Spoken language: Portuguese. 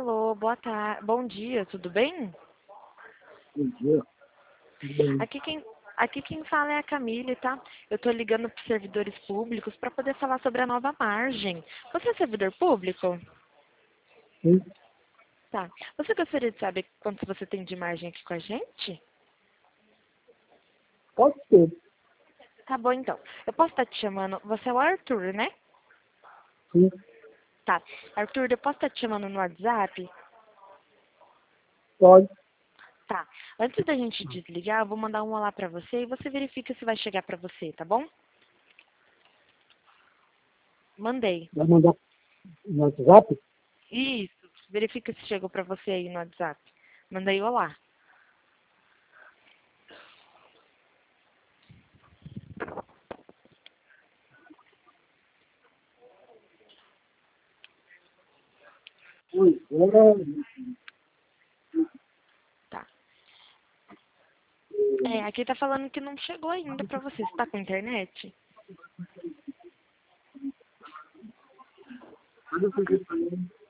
Alô, boa tarde, bom dia, tudo bem? Bom dia. Tudo bem? Aqui quem fala é a Camille, tá? Eu tô ligando para servidores públicos para poder falar sobre a nova margem. Você é servidor público? Sim, Tá. Você gostaria de saber quanto você tem de margem aqui com a gente? pode ser. Tá bom, então. Eu posso estar te chamando... Você é o Arthur, né? Sim, Tá. Arthur, eu posso estar te chamando no WhatsApp? pode. Tá. Antes da gente desligar, eu vou mandar um olá pra você e você verifica se vai chegar pra você, tá bom? Mandei. Vai mandar no WhatsApp? Isso. Verifica se chegou pra você aí no WhatsApp. Mandei olá. Oi, Tá. Aqui tá falando que não chegou ainda pra você. Você tá com internet? agora